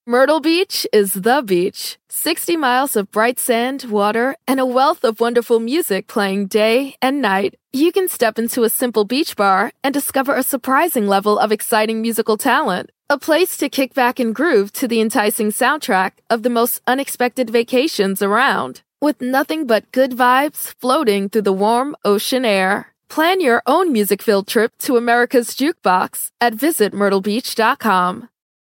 Myrtle Beach is the beach. 60 miles of bright sand, water, and a wealth of wonderful music playing day and night. You can step into a simple beach bar and discover a surprising level of exciting musical talent. A place to kick back and groove to the enticing soundtrack of the most unexpected vacations around. With nothing but good vibes floating through the warm ocean air. Plan your own music-filled trip to America's Jukebox at visitmyrtlebeach.com.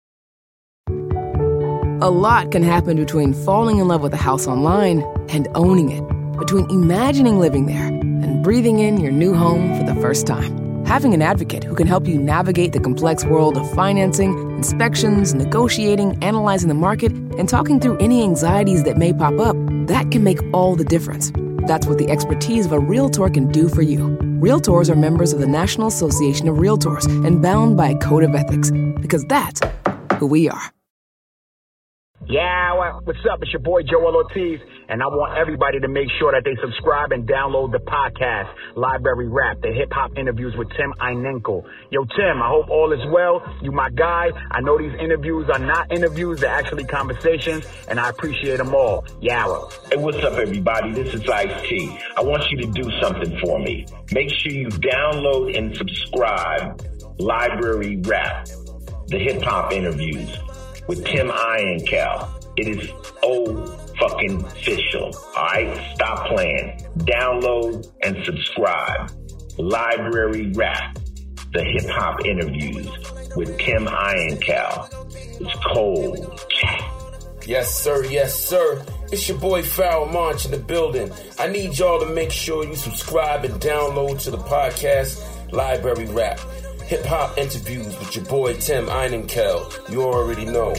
A lot can happen between falling in love with a house online and owning it. Between imagining living there and breathing in your new home for the first time. Having an advocate who can help you navigate the complex world of financing, inspections, negotiating, analyzing the market, and talking through any anxieties that may pop up, that can make all the difference. That's what the expertise of a Realtor can do for you. Realtors are members of the National Association of Realtors and bound by a code of ethics, because that's who we are. Yeah, what's up? It's your boy Joel Ortiz, and I want everybody to make sure that they subscribe and download the podcast, Library Rap, the hip-hop interviews with Tim Einenkel. Yo, Tim, I hope all is well. You my guy. I know these interviews are not interviews, they're actually conversations, and I appreciate them all. Yawa. Hey, what's up, everybody? This is Ice-T. I want you to do something for me. Make sure you download and subscribe Library Rap, the hip-hop interviews with Tim Einenkel. It is fucking official. All right, stop playing. Download and subscribe. Library Rap, the hip hop interviews with Tim Einenkel. It's cold. Yes, sir. Yes, sir. It's your boy Pharoah Monch in the building. I need y'all to make sure you subscribe and download to the podcast Library Rap. Hip-hop interviews with your boy Tim Einenkel. You already know.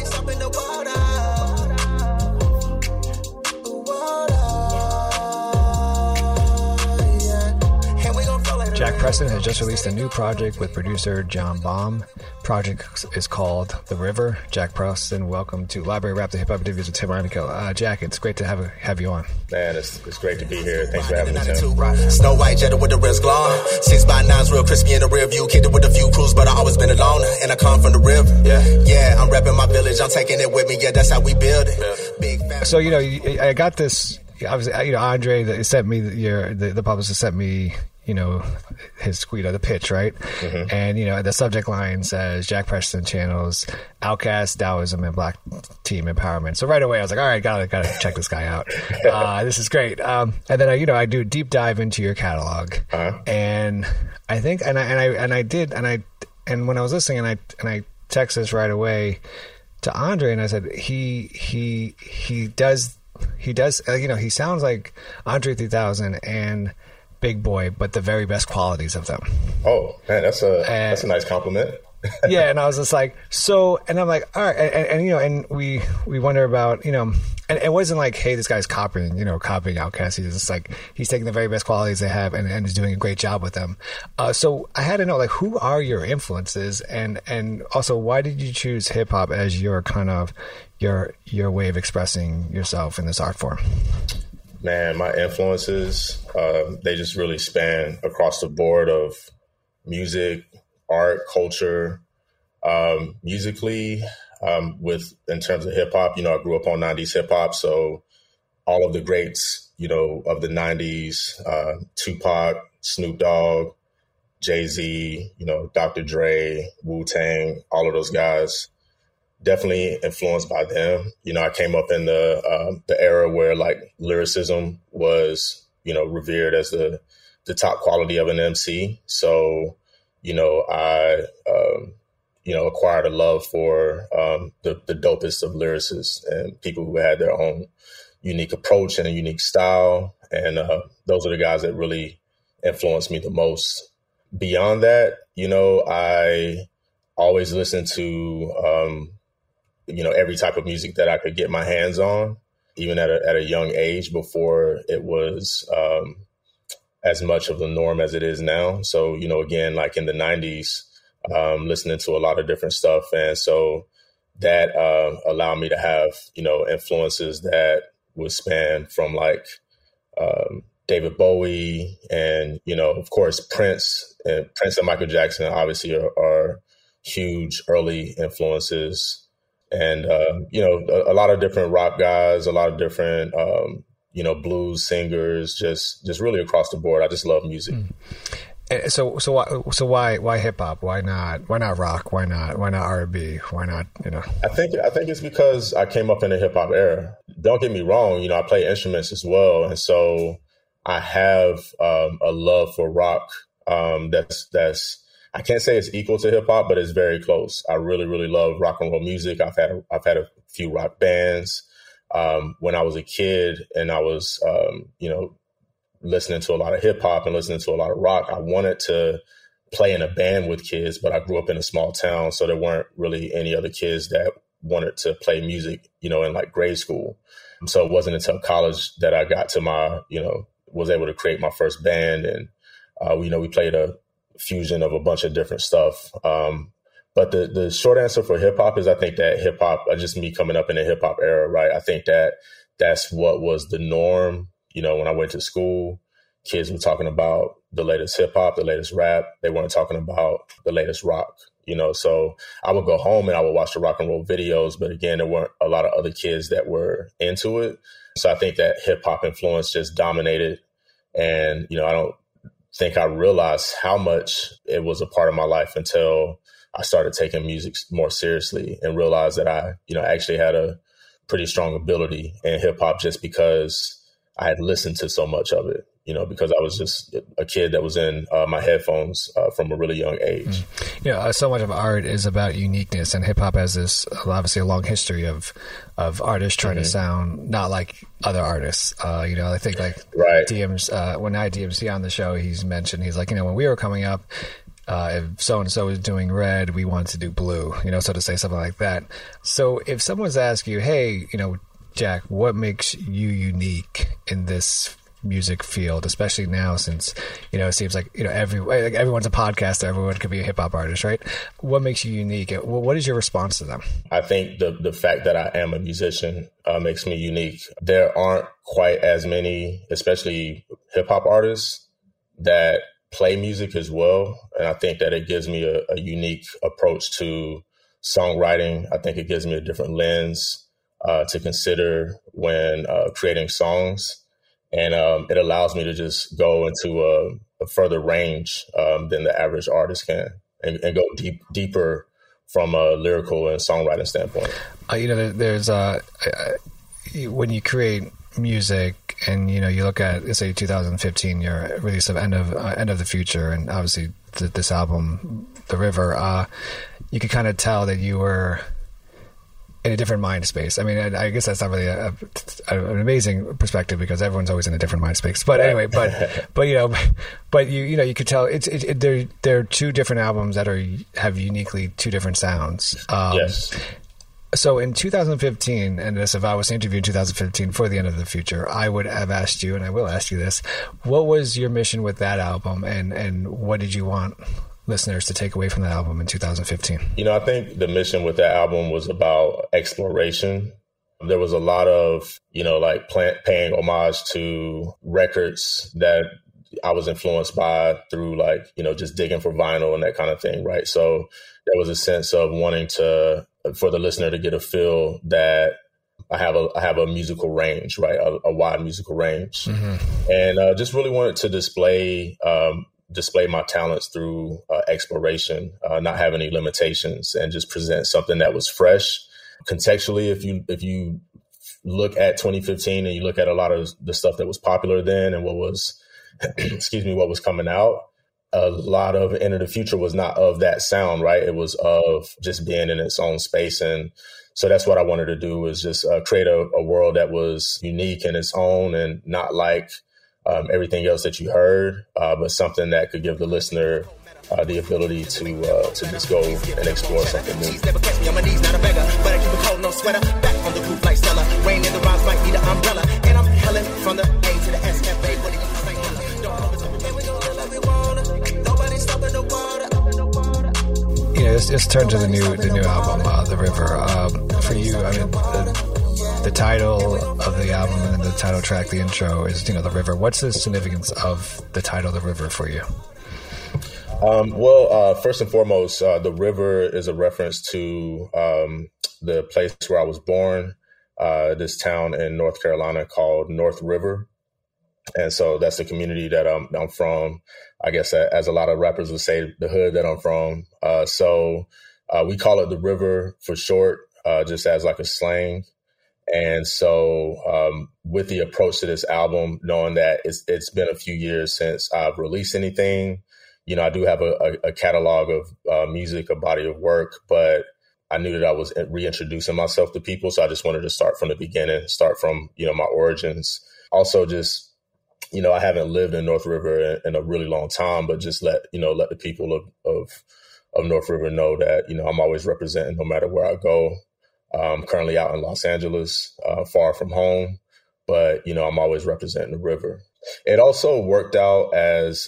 Jack Preston has just released a new project with producer John Baum. Project is called The River. Jack Preston, welcome to Library Rap, the hip-hop interviews with Tim Einenkel. Jack, it's great to have you on. Man, it's great to be here. Thanks for having me, Tim. Snow White Jetta with the wrist glowing. 6x9's real crispy in the rear view. Kicked it with a few crews, but I always been alone. And I come from the river. Yeah, I'm repping my village. I'm taking it with me. Yeah, that's how we build it. Big family. So, I got this. Obviously, Andre that sent me the publicist sent me, his the pitch, right? Mm-hmm. And, the subject line says Jack Preston channels Outkast, Taoism, and Black Team Empowerment. So right away I was like, all right, gotta check this guy out. This is great. And then I do a deep dive into your catalog. Uh-huh. And I think, and when I was listening and I texted this right away to Andre and I said, he does, he sounds like Andre 3000 and Big Boy, but the very best qualities of them. Oh man, that's a nice compliment. Yeah, and I was just like, and I'm like, all right, and we wonder about, and it wasn't like, hey, this guy's copying Outkast. He's just like, he's taking the very best qualities they have and is doing a great job with them. So I had to know, like, who are your influences, and also why did you choose hip hop as your kind of your way of expressing yourself in this art form? Man, my influences, they just really span across the board of music, art, culture. Musically, in terms of hip hop, I grew up on 90s hip hop. So all of the greats, of the 90s, Tupac, Snoop Dogg, Jay-Z, Dr. Dre, Wu-Tang, all of those guys. Definitely influenced by them. I came up in the era where like lyricism was, revered as the top quality of an MC. So, I, acquired a love for the dopest of lyricists and people who had their own unique approach and a unique style. And those are the guys that really influenced me the most. Beyond that, I always listened to, every type of music that I could get my hands on, even at a young age before it was as much of the norm as it is now. So, again, like in the 90s, listening to a lot of different stuff. And so that allowed me to have, influences that would span from like David Bowie and, of course, Prince and Michael Jackson obviously are huge early influences. And, a lot of different rock guys, a lot of different, blues singers, just really across the board. I just love music. So why hip hop? Why not rock? Why not R&B? Why not, I think it's because I came up in the hip hop era. Don't get me wrong. I play instruments as well. And so I have a love for rock. That's I can't say it's equal to hip hop, but it's very close. I really, really love rock and roll music. I've had a few rock bands. When I was a kid and I was, listening to a lot of hip hop and listening to a lot of rock, I wanted to play in a band with kids, but I grew up in a small town. So there weren't really any other kids that wanted to play music, in like grade school. So it wasn't until college that I got to my, was able to create my first band. And, we played a fusion of a bunch of different stuff. But the short answer for hip hop is I think that hip hop, just me coming up in the hip hop era, right? I think that that's what was the norm. When I went to school, kids were talking about the latest hip hop, the latest rap. They weren't talking about the latest rock, So I would go home and I would watch the rock and roll videos. But again, there weren't a lot of other kids that were into it. So I think that hip hop influence just dominated. And, I don't think I realized how much it was a part of my life until I started taking music more seriously and realized that I, actually had a pretty strong ability in hip hop just because I had listened to so much of it, because I was just a kid that was in my headphones from a really young age. So much of art is about uniqueness, and hip hop has this obviously a long history of artists trying to sound not like other artists. I think like DM's when I had DMC on the show, he's like, when we were coming up, if so-and-so was doing red, we wanted to do blue, so to say something like that. So if someone's asking you, hey, Jack, what makes you unique in this music field, especially now since, it seems like, everyone's a podcaster, everyone could be a hip hop artist, right? What makes you unique? What is your response to them? I think the fact that I am a musician makes me unique. There aren't quite as many, especially hip hop artists that play music as well. And I think that it gives me a unique approach to songwriting. I think it gives me a different lens to consider when creating songs. And it allows me to just go into a further range than the average artist can and go deeper from a lyrical and songwriting standpoint. There's when you create music and, you look at, let's say 2015, your release of End of the Future, and obviously this album, The River, you could kind of tell that you were in a different mind space. I mean, I guess that's not really an amazing perspective because everyone's always in a different mind space. But anyway, you could tell there are two different albums that have uniquely two different sounds. Yes. So in 2015, and if I was to interview in 2015 for The End of the Future, I would have asked you, and I will ask you this, what was your mission with that album, and what did you want listeners to take away from that album in 2015? I think the mission with that album was about exploration. There was a lot of, paying homage to records that I was influenced by through just digging for vinyl and that kind of thing, right? So there was a sense of wanting for the listener to get a feel that I have a musical range, right? A wide musical range. Mm-hmm. And just really wanted to display my talents through exploration, not have any limitations, and just present something that was fresh. Contextually, if you look at 2015 and you look at a lot of the stuff that was popular then and what was, what was coming out, a lot of End of the Future was not of that sound, right? It was of just being in its own space. And so that's what I wanted to do, was just create a world that was unique in its own and not like everything else that you heard, but something that could give the listener the ability to just go and explore something new. Never catch me on my knees, not a beggar, but I keep a cold, no sweater. Back on the roof like Stella. Rain in the rocks might need an umbrella. And I'm Helen from the A to the SFA. What do you say? Don't always everything we gonna let me wanna. Nobody's stopping the water. Let's turn to the new album, The River. For you, I mean, the title of the album and the title track, the intro is, The River. What's the significance of the title, The River, for you? First and foremost, the river is a reference to the place where I was born, this town in North Carolina called North River. And so that's the community that I'm from. I guess as a lot of rappers would say, the hood that I'm from. So we call it the River for short, just as like a slang. And so with the approach to this album, knowing that it's been a few years since I've released anything, you know, I do have a catalog of music, a body of work, but I knew that I was reintroducing myself to people. So I just wanted to start from the beginning, start from, you know, my origins. Also just, you know, I haven't lived in North River in a really long time, but just let the people of North River know that, you know, I'm always representing no matter where I go. I'm currently out in Los Angeles, far from home, but, you know, I'm always representing the river. It also worked out as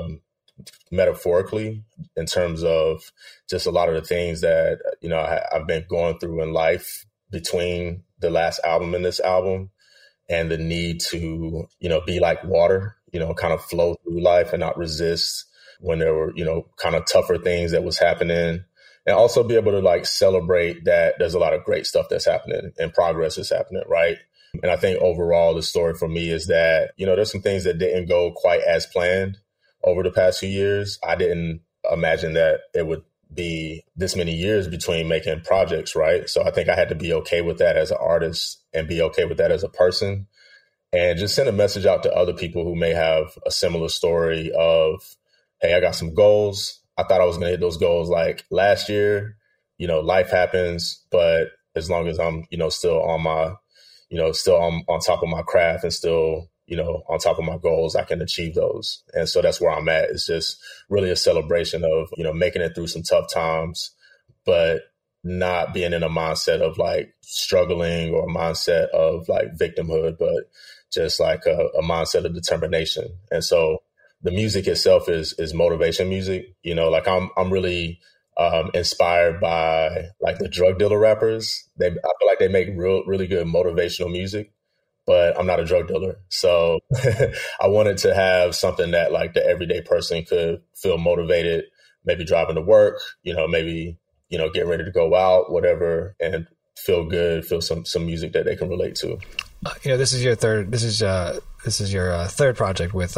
metaphorically in terms of just a lot of the things that, you know, I've been going through in life between the last album and this album, and the need to, you know, be like water, you know, kind of flow through life and not resist when there were, you know, kind of tougher things that was happening. And also be able to like celebrate that there's a lot of great stuff that's happening and progress is happening, right? And I think overall the story for me is that, you know, there's some things that didn't go quite as planned over the past few years. I didn't imagine that it would be this many years between making projects, right? So I think I had to be okay with that as an artist and be okay with that as a person, and just send a message out to other people who may have a similar story of, hey, I got some goals. I thought I was going to hit those goals like last year. You know, life happens, but as long as I'm, you know, still on my, you know, still on top of my craft and still, you know, on top of my goals, I can achieve those. And so that's where I'm at. It's just really a celebration of, you know, making it through some tough times, but not being in a mindset of like struggling or a mindset of like victimhood, but just like a mindset of determination. And so the music itself is motivation music. You know, like I'm really inspired by like the drug dealer rappers. I feel like they make really good motivational music, but I'm not a drug dealer. So I wanted to have something that like the everyday person could feel motivated, maybe driving to work, you know, maybe, you know, getting ready to go out, whatever, and feel good, feel some music that they can relate to. You know, this is your third project with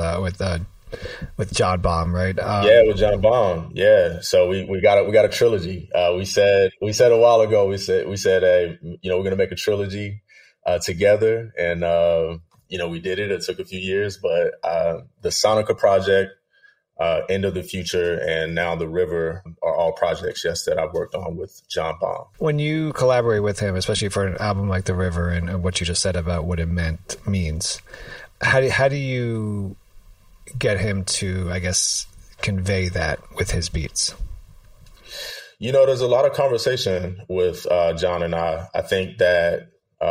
John Baum, right? Yeah, with John Baum. Yeah. So we got a trilogy. We said a while ago, we said, hey, you know, we're going to make a trilogy together. And, you know, we did it. It took a few years, but the Sonica project, End of the Future, and now The River are all projects, yes, that I've worked on with John Baum. When you collaborate with him, especially for an album like The River and what you just said about what it means, how do you get him to, I guess, convey that with his beats? You know, there's a lot of conversation with John and I. I think that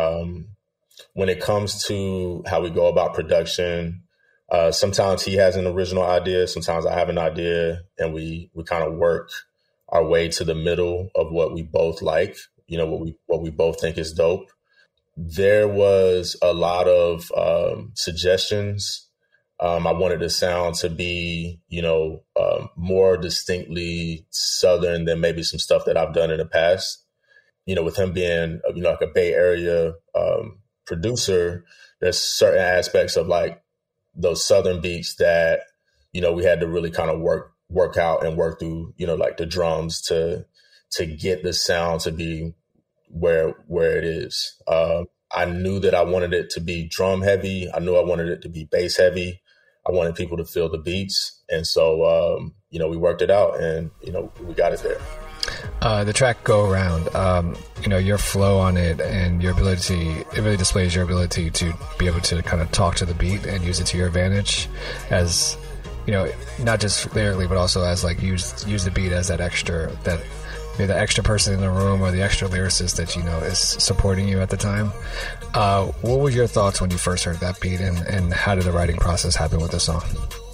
when it comes to how we go about production, sometimes he has an original idea, sometimes I have an idea, and we kind of work our way to the middle of what we both like, you know, what we both think is dope. There was a lot of suggestions. I wanted the sound to be, you know, more distinctly Southern than maybe some stuff that I've done in the past. You know, with him being, you know, like a Bay Area producer, there's certain aspects of like those Southern beats that, you know, we had to really kind of work out and work through, you know, like the drums to get the sound to be where it is. I knew that I wanted it to be drum heavy. I knew I wanted it to be bass heavy. I wanted people to feel the beats. And so, you know, we worked it out and, you know, we got it there. The track Go Around, you know, your flow on it and your ability, it really displays your ability to be able to kind of talk to the beat and use it to your advantage as, you know, not just lyrically, but also as like use the beat as that extra person in the room or the extra lyricist that, you know, is supporting you at the time. What were your thoughts when you first heard that beat and how did the writing process happen with the song?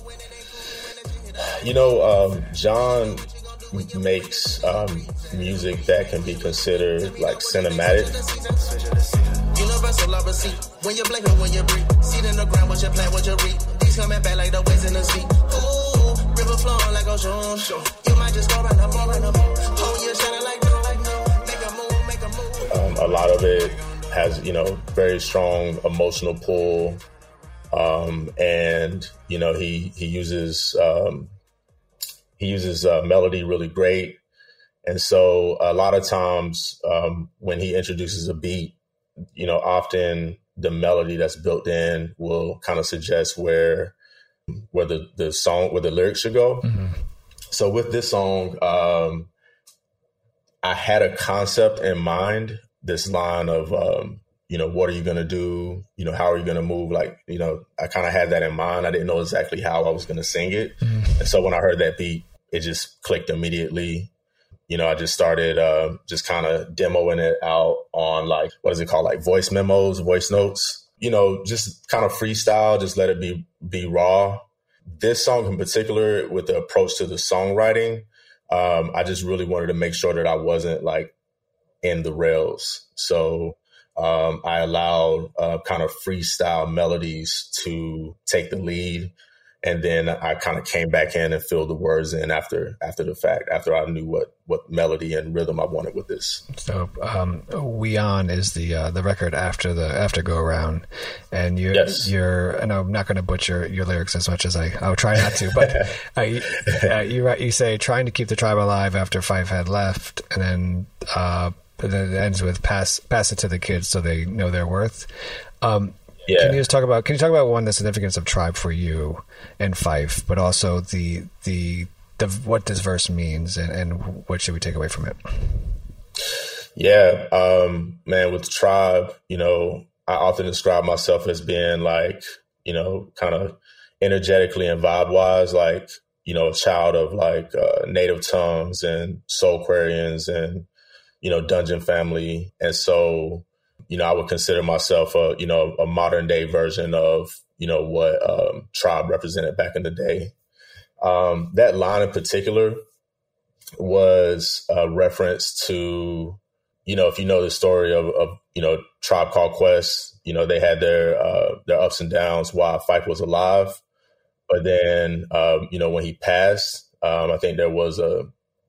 You know, John makes music that can be considered like cinematic. Universal love receipt. When you blink and when you breathe. Seed in the ground, what you plant, what you reap. These coming back like the waves in the sea. Ooh, river flowing like ocean. You might just go right up, hold you shining like no. Make a move, make a move. A lot of it has, very strong emotional pull. And, he uses melody really great. And so a lot of times when he introduces a beat, often the melody that's built in will kind of suggest where the lyrics should go. Mm-hmm. So with this song, I had a concept in mind, this line of, what are you going to do? How are you going to move? Like, I kind of had that in mind. I didn't know exactly how I was going to sing it. Mm-hmm. And so when I heard that beat, it just clicked immediately. I just started just kind of demoing it out on like, what is it called? Like voice memos, voice notes, just kind of freestyle, just let it be raw. This song in particular, with the approach to the songwriting, I just really wanted to make sure that I wasn't like in the rails. So I allowed kind of freestyle melodies to take the lead. And then I kind of came back in and filled the words in after the fact, after I knew what melody and rhythm I wanted with this. So We On is the record after Go Around. And you're and I'm not going to butcher your lyrics as much as I'll try not to, but you say trying to keep the tribe alive after Fife had left, and then it ends with pass it to the kids so they know their worth. Yeah. Can you talk about one, the significance of tribe for you and Fife, but also the what this verse means and what should we take away from it? Yeah, man, with tribe, I often describe myself as being like, kind of energetically and vibe wise, like, a child of like native tongues and Soulquarians and, Dungeon Family. And so, I would consider myself a modern day version of, what tribe represented back in the day. That line in particular was a reference to, if you know the story of Tribe Called Quest, they had their ups and downs while Fife was alive. But then, when he passed, I think there was a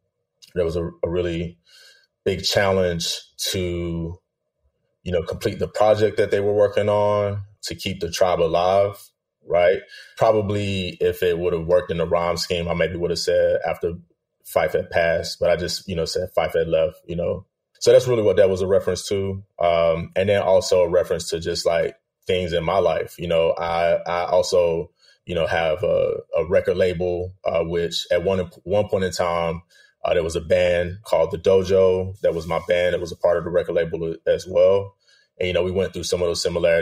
really big challenge to, complete the project that they were working on to keep the tribe alive, right? Probably if it would have worked in the rhyme scheme, I maybe would have said after Fife had passed, but I just, said Fife had left, So that's really what that was a reference to. And then also a reference to just like things in my life. I also, have a record label, which at one point in time, there was a band called The Dojo. That was my band. It was a part of the record label as well. And, we went through some of those similar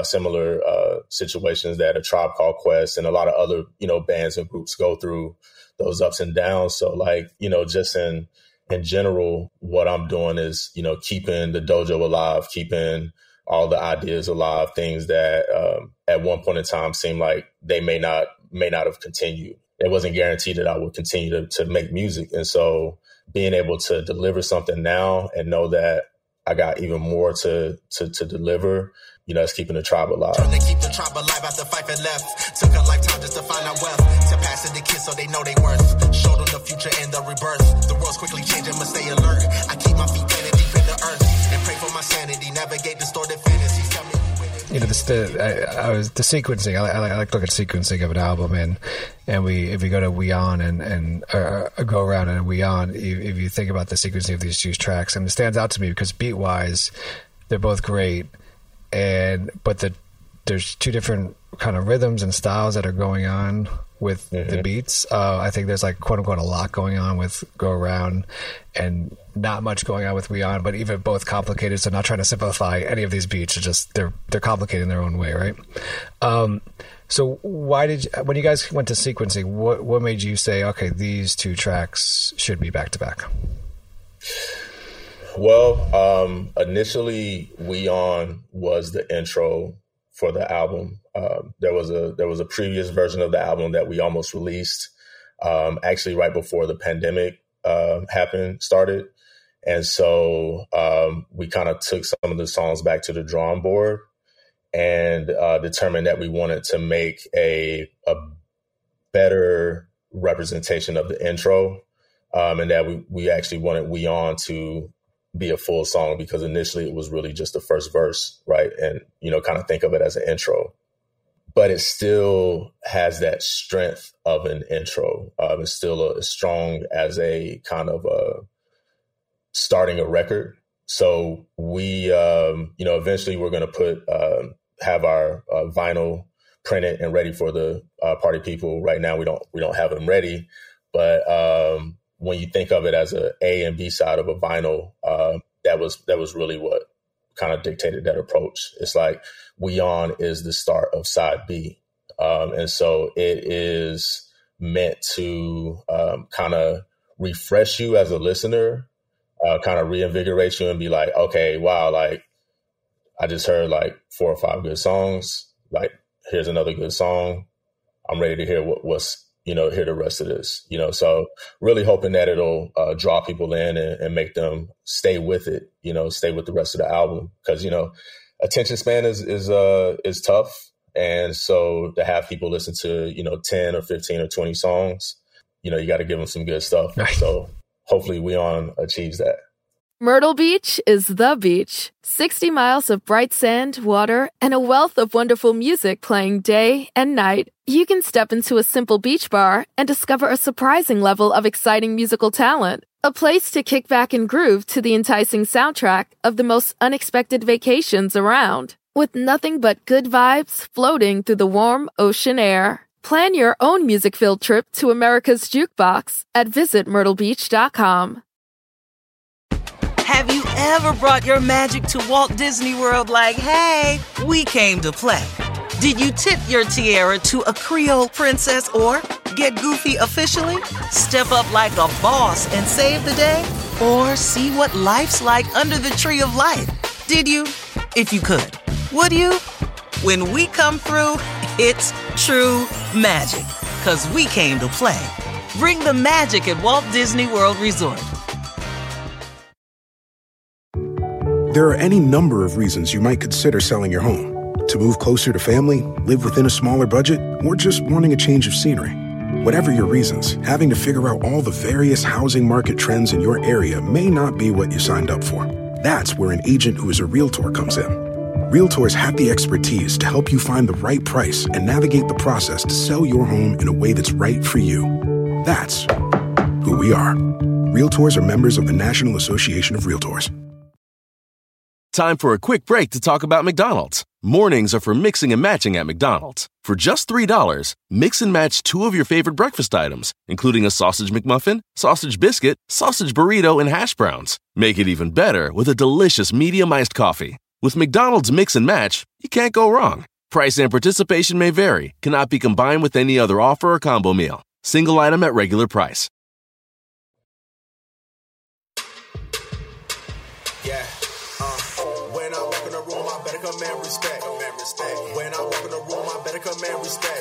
situations that A Tribe Called Quest and a lot of other, bands and groups go through those ups and downs. So like, just in general, what I'm doing is, keeping the dojo alive, keeping all the ideas alive, things that at one point in time seemed like they may not have continued. It wasn't guaranteed that I would continue to make music. And so being able to deliver something now and know that I got even more to deliver, it's keeping the tribe alive. Trying to keep the tribe alive after Fife had left. Took a lifetime just to find out wealth. To pass it to kids so they know they worth. Show them the future and the rebirth. The world's quickly changing, must stay alert. I keep my feet planted deep in the earth. And pray for my sanity, navigate distorted fantasies. Tell me the sequencing. I like to look at sequencing of an album, and if we go to We On and Go Around and We On, if you think about the sequencing of these two tracks, and it stands out to me because beat wise, they're both great, but there's two different kind of rhythms and styles that are going on with the beats. I think there's like quote unquote a lot going on with Go Around and not much going on with We On, but even both complicated. So not trying to simplify any of these beats, it's just they're complicated in their own way, right? So when you guys went to sequencing, what made you say, okay, these two tracks should be back to back? Well, initially We On was the intro for the album. There was a previous version of the album that we almost released, actually right before the pandemic started. And so we kind of took some of the songs back to the drawing board and determined that we wanted to make a better representation of the intro, and that we actually wanted We On to be a full song, because initially it was really just the first verse, right? And, kind of think of it as an intro. But it still has that strength of an intro. It's still as strong as a kind of starting a record. So we, eventually we're going to have our vinyl printed and ready for the party people. Right now we don't have them ready, but when you think of it as a A and B side of a vinyl, that was really what kind of dictated that approach. It's like We On is the start of side B. And so it is meant to kind of refresh you as a listener, kind of reinvigorate you and be like, okay, wow, like I just heard like 4 or 5 good songs. Like, here's another good song. I'm ready to hear hear the rest of this, so really hoping that it'll draw people in and make them stay with it, stay with the rest of the album. Because, attention span is tough. And so to have people listen to, 10 or 15 or 20 songs, you got to give them some good stuff. Right. So hopefully We On achieves that. Myrtle Beach is the beach. 60 miles of bright sand, water, and a wealth of wonderful music playing day and night. You can step into a simple beach bar and discover a surprising level of exciting musical talent. A place to kick back and groove to the enticing soundtrack of the most unexpected vacations around. With nothing but good vibes floating through the warm ocean air. Plan your own music-filled trip to America's Jukebox at visitmyrtlebeach.com. Have you ever brought your magic to Walt Disney World like, hey, we came to play? Did you tip your tiara to a Creole princess or get goofy officially? Step up like a boss and save the day? Or see what life's like under the tree of life? Did you? If you could. Would you? When we come through, it's true magic. 'Cause we came to play. Bring the magic at Walt Disney World Resort. There are any number of reasons you might consider selling your home. To move closer to family, live within a smaller budget, or just wanting a change of scenery. Whatever your reasons, having to figure out all the various housing market trends in your area may not be what you signed up for. That's where an agent who is a realtor comes in. Realtors have the expertise to help you find the right price and navigate the process to sell your home in a way that's right for you. That's who we are. Realtors are members of the National Association of Realtors. Time for a quick break to talk about McDonald's. Mornings are for mixing and matching at McDonald's. For just $3, mix and match 2 of your favorite breakfast items, including a sausage McMuffin, sausage biscuit, sausage burrito, and hash browns. Make it even better with a delicious medium iced coffee. With McDonald's Mix and Match, you can't go wrong. Price and participation may vary, cannot be combined with any other offer or combo meal. Single item at regular price. Yeah. When I walk in the room, I better command respect. When I walk in the room, I better command respect.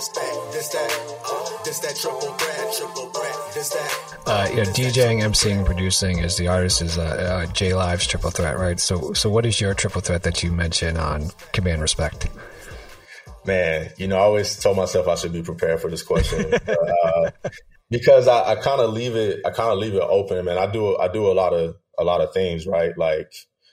This that triple threat. This that. DJing, MCing, producing as the artist is J Live's triple threat, right? So what is your triple threat that you mention on Command Respect? Man, I always told myself I should be prepared for this question because I kind of leave it open, man. I do a lot of things, right? Like,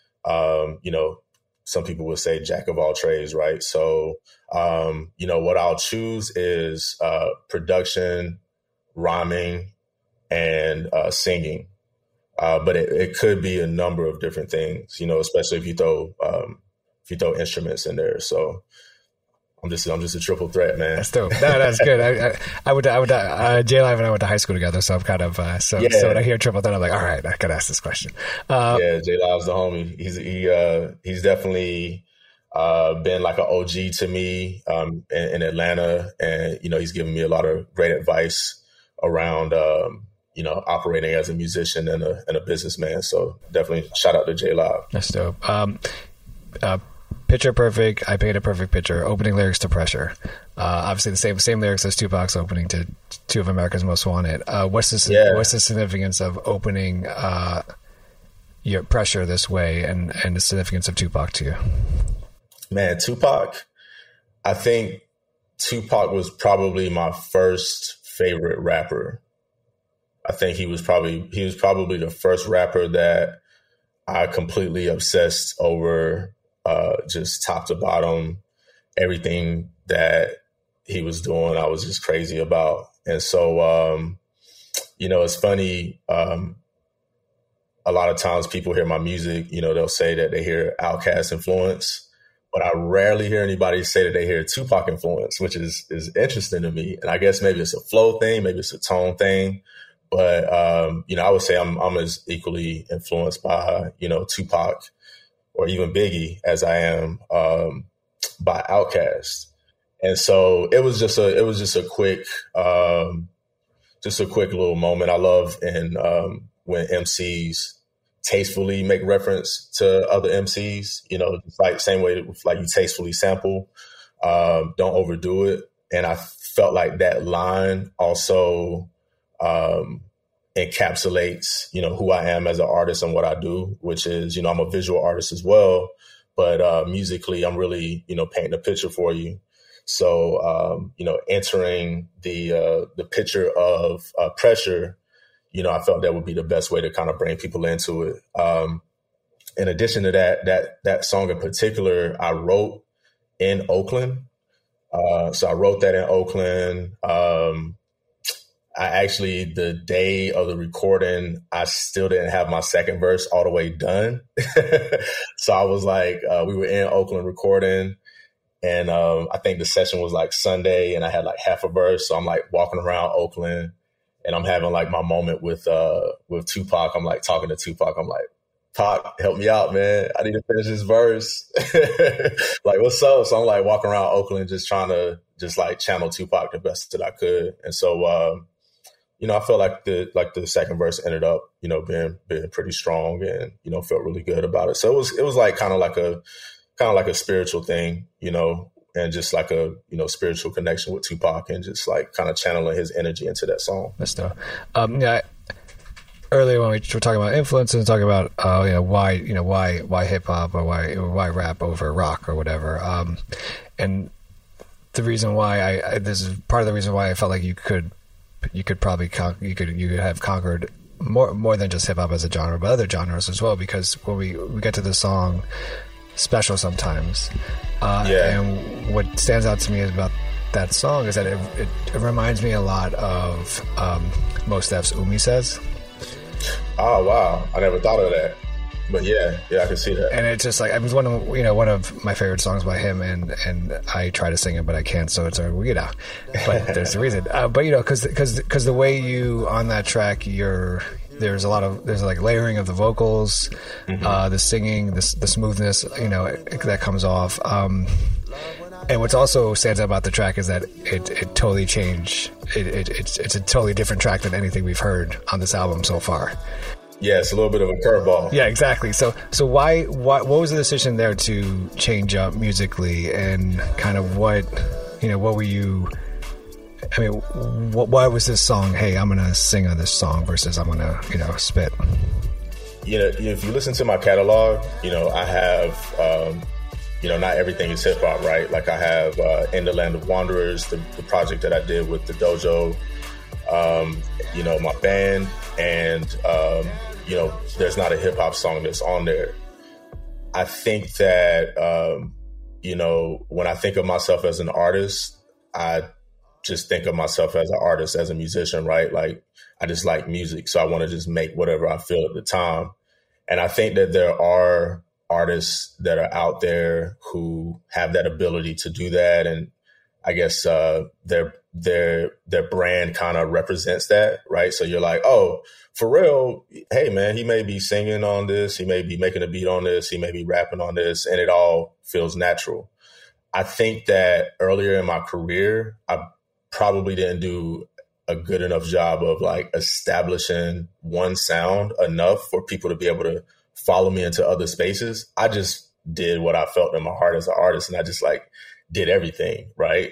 some people would say jack of all trades, right? So, what I'll choose is production, rhyming, and singing. But it could be a number of different things, especially if you throw instruments in there. So I'm just a triple threat, man. That's dope. No, that's good. I would J Live and I went to high school together, so I'm kind of so when I hear triple threat, I'm like, all right, I gotta ask this question. J Live's the homie. He's definitely been like an OG to me in Atlanta, and he's given me a lot of great advice around operating as a musician and a businessman. So definitely shout out to J Live. That's dope. Picture Perfect, I Paint a Perfect Picture, opening lyrics to Pressure. Obviously the same lyrics as Tupac's opening to 2 of America's Most Wanted. What's the significance of opening your Pressure this way and the significance of Tupac to you? Man, Tupac, I think Tupac was probably my first favorite rapper. I think he was probably the first rapper that I completely obsessed over just top to bottom, everything that he was doing. I was just crazy about. And so, it's funny. A lot of times people hear my music, they'll say that they hear Outkast influence, but I rarely hear anybody say that they hear Tupac influence, which is interesting to me. And I guess maybe it's a flow thing, maybe it's a tone thing. But, I would say I'm as equally influenced by, Tupac or even Biggie as I am by Outkast. And so it was just a quick little moment. I love when MCs tastefully make reference to other MCs, just like same way like you tastefully sample, don't overdo it. And I felt like that line also encapsulates, who I am as an artist and what I do, which is, I'm a visual artist as well, but musically I'm really, painting a picture for you. So, entering the picture of Pressure, I felt that would be the best way to kind of bring people into it. In addition to that song in particular, I wrote in Oakland. So I wrote that in Oakland. I actually, the day of the recording, I still didn't have my second verse all the way done. So I was like, we were in Oakland recording, and I think the session was like Sunday, and I had like half a verse. So I'm like walking around Oakland, and I'm having like my moment with Tupac. I'm like talking to Tupac. I'm like, Pac, help me out, man. I need to finish this verse. Like, what's up? So I'm like walking around Oakland, just trying to just like channel Tupac the best that I could. And so, I felt like the second verse ended up, being pretty strong, and, felt really good about it. So it was like kind of like a spiritual thing, and just like a, spiritual connection with Tupac, and just like kind of channeling his energy into that song. That's dope. Earlier when we were talking about influence and talking about why hip hop or why rap over rock or whatever, and the reason why this is part of the reason why I felt like you could probably you could have conquered more than just hip hop as a genre, but other genres as well, because when we get to the song Special Sometimes, and what stands out to me about that song is that it reminds me a lot of Mos Def's Umi Says. Oh wow, I never thought of that, but yeah, I can see that. And it's just like, it was one of my favorite songs by him, and I try to sing it, but I can't, so it's but there's a reason. But because the way you on that track, there's like layering of the vocals, the singing, the smoothness, that comes off. And what's also stands out about the track is that it totally changed. It's a totally different track than anything we've heard on this album so far. Yeah, it's a little bit of a curveball. Yeah, exactly. So why what was the decision there to change up musically, and kind of what were you? I mean, why was this song? Hey, I'm gonna sing on this song versus I'm gonna spit. If you listen to my catalog, I have. Not everything is hip hop, right? Like I have In the Land of Wanderers, the project that I did with the Dojo, my band, and, there's not a hip hop song that's on there. I think that, when I think of myself as an artist, I just think of myself as an artist, as a musician, right? Like I just like music. So I want to just make whatever I feel at the time. And I think that there are artists that are out there who have that ability to do that, and I guess their brand kind of represents that, right? So you're like, oh, Pharrell, hey man, he may be singing on this, he may be making a beat on this, he may be rapping on this, and it all feels natural. I think that earlier in my career, I probably didn't do a good enough job of like establishing one sound enough for people to be able to follow me into other spaces. I just did what I felt in my heart as an artist, and I just like did everything, right?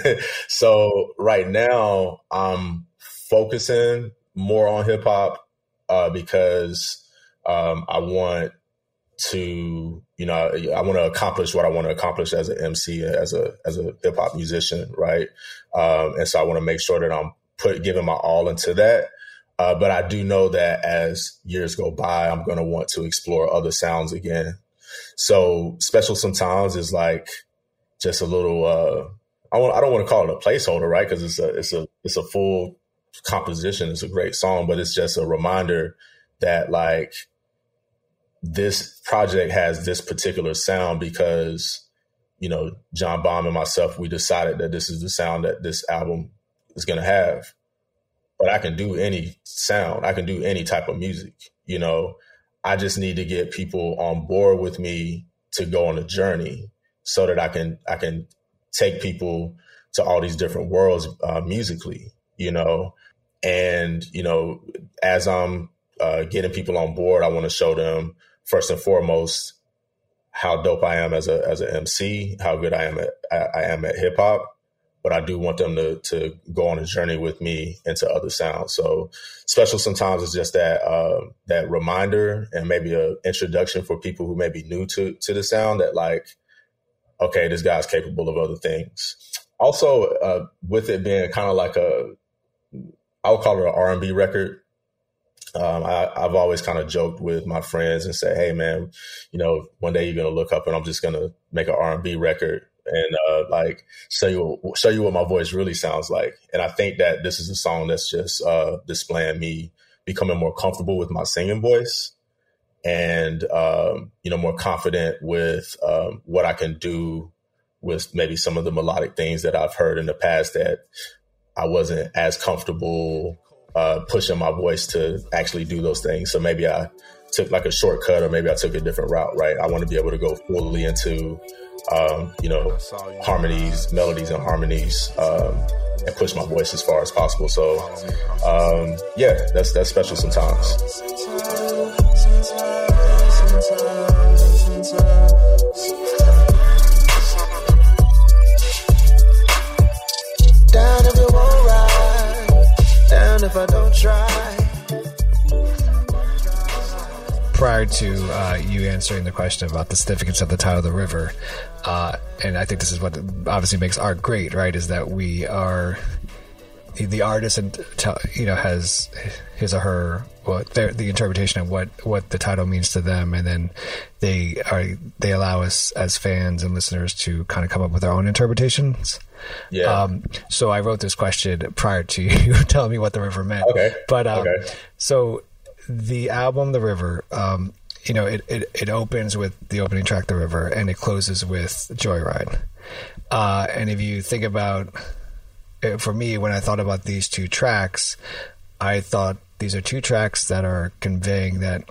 So right now I'm focusing more on hip hop because I want to, I want to accomplish what I want to accomplish as an MC, as a hip hop musician, right? And so I want to make sure that I'm giving my all into that. But I do know that as years go by, I'm going to want to explore other sounds again. So Special Sometimes is like just a little, I don't want to call it a placeholder, right? Because it's a full composition. It's a great song, but it's just a reminder that like this project has this particular sound because, you know, John Baum and myself, we decided that this is the sound that this album is going to have. But I can do any sound. I can do any type of music. You know, I just need to get people on board with me to go on a journey so that I can take people to all these different worlds musically, you know. And, you know, as I'm getting people on board, I want to show them first and foremost how dope I am as an MC, how good I am at hip hop. But I do want them to go on a journey with me into other sounds. So Special Sometimes is just that reminder and maybe an introduction for people who may be new to the sound that like, okay, this guy's capable of other things. Also, with it being kind of like I would call it an R&B record. I've always kind of joked with my friends and say, hey, man, you know, one day you're going to look up and I'm just going to make an R&B record and like show you what my voice really sounds like. And I think that this is a song that's just displaying me becoming more comfortable with my singing voice and, you know, more confident with what I can do with maybe some of the melodic things that I've heard in the past that I wasn't as comfortable pushing my voice to actually do those things. So maybe I took like a shortcut or maybe I took a different route, right? I want to be able to go fully into, you know, harmonies, melodies and harmonies, and push my voice as far as possible. So, yeah, that's Special Sometimes. Down if it won't ride, down if I don't try. Prior to you answering the question about the significance of the title of the river, and I think this is what obviously makes art great, right? Is that we are the artist, and you know, has his or her the interpretation of what the title means to them, and then they allow us as fans and listeners to kind of come up with our own interpretations. Yeah. So I wrote this question prior to you telling me what the river meant. Okay. But so the album The River, you know, it opens with the opening track The River and it closes with Joyride. And if you think about, for me, when I thought about these two tracks, I thought these are two tracks that are conveying that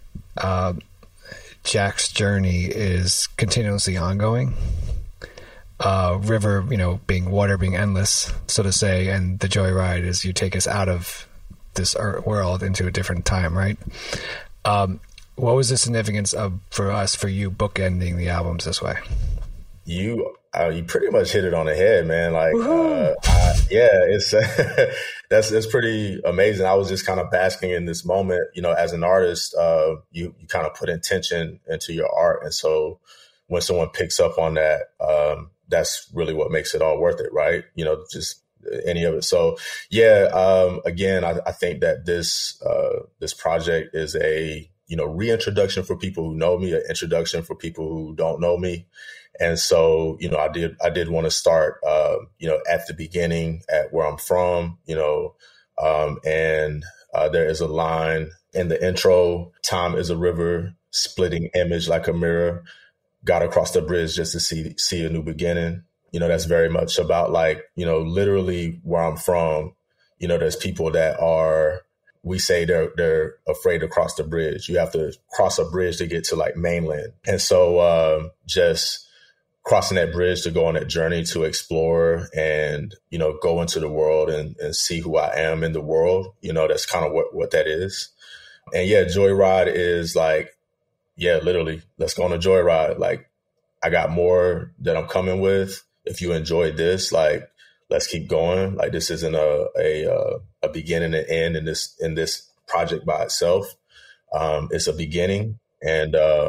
Jack's journey is continuously ongoing. River, you know, being water, being endless, so to say, and the Joyride is you take us out of this world into a different time, right? What was the significance for you bookending the albums this way? You pretty much hit it on the head, man. Like, yeah, it's that's pretty amazing. I was just kind of basking in this moment, you know, as an artist, you kind of put intention into your art, and so when someone picks up on that, that's really what makes it all worth it, right? You know, just any of it. So yeah, again, I think that this project is a, you know, reintroduction for people who know me, an introduction for people who don't know me. And so, you know, I did want to start, you know, at the beginning, at where I'm from, you know, and there is a line in the intro, time is a river, splitting image like a mirror, got across the bridge just to see a new beginning. You know, that's very much about like, you know, literally where I'm from, you know, there's people that we say they're afraid to cross the bridge. You have to cross a bridge to get to like mainland. And so just crossing that bridge to go on that journey to explore and, you know, go into the world and see who I am in the world. You know, that's kind of what that is. And yeah, Joyride is like, yeah, literally, let's go on a joyride. Like, I got more that I'm coming with. If you enjoyed this, like, let's keep going. Like, this isn't a beginning and end in this project by itself. It's a beginning, and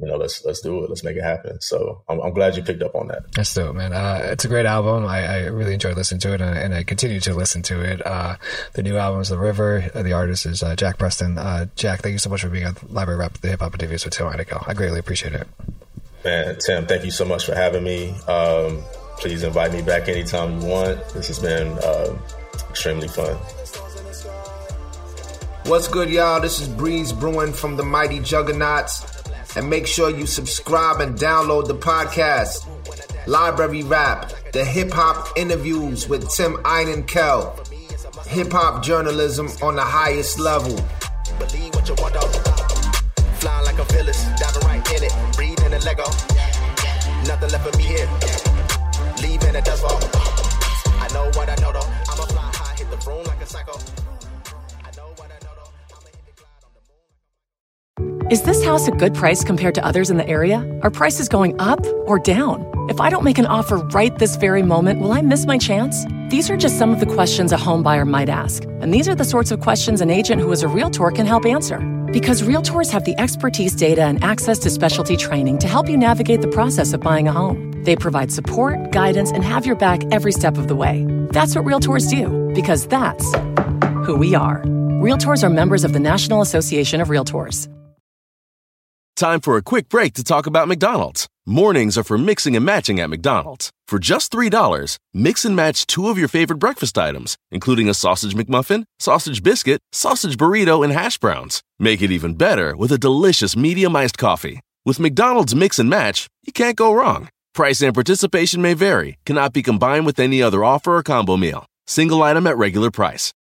let's do it. Let's make it happen. So I'm glad you picked up on that. That's dope, man. It's a great album. I really enjoyed listening to it, and I continue to listen to it. The new album is The River. The artist is Jack Preston. Jack, thank you so much for being on Library Rap, the Hip Hop Interviews with Tim Einenkel. I greatly appreciate it. Man, Tim, thank you so much for having me. Please invite me back anytime you want. This has been extremely fun. What's good, y'all? This is Breeze Brewing from the Mighty Juggernauts. And make sure you subscribe and download the podcast, Library Rap, the hip-hop interviews with Tim Einenkel. Hip-hop journalism on the highest level. Believe what you want, though. Flying like a Phyllis, diving right in it, breathing and Lego. Nothing left for me here. Leaving a dust ball. I know what I know, though. I'ma fly high, hit the room like a psycho. Is this house a good price compared to others in the area? Are prices going up or down? If I don't make an offer right this very moment, will I miss my chance? These are just some of the questions a home buyer might ask. And these are the sorts of questions an agent who is a Realtor can help answer. Because Realtors have the expertise, data, and access to specialty training to help you navigate the process of buying a home. They provide support, guidance, and have your back every step of the way. That's what Realtors do, because that's who we are. Realtors are members of the National Association of Realtors. Time for a quick break to talk about McDonald's. Mornings are for mixing and matching at McDonald's. For just $3, mix and match 2 of your favorite breakfast items, including a sausage McMuffin, sausage biscuit, sausage burrito, and hash browns. Make it even better with a delicious medium iced coffee. With McDonald's Mix and Match, you can't go wrong. Price and participation may vary, cannot be combined with any other offer or combo meal. Single item at regular price.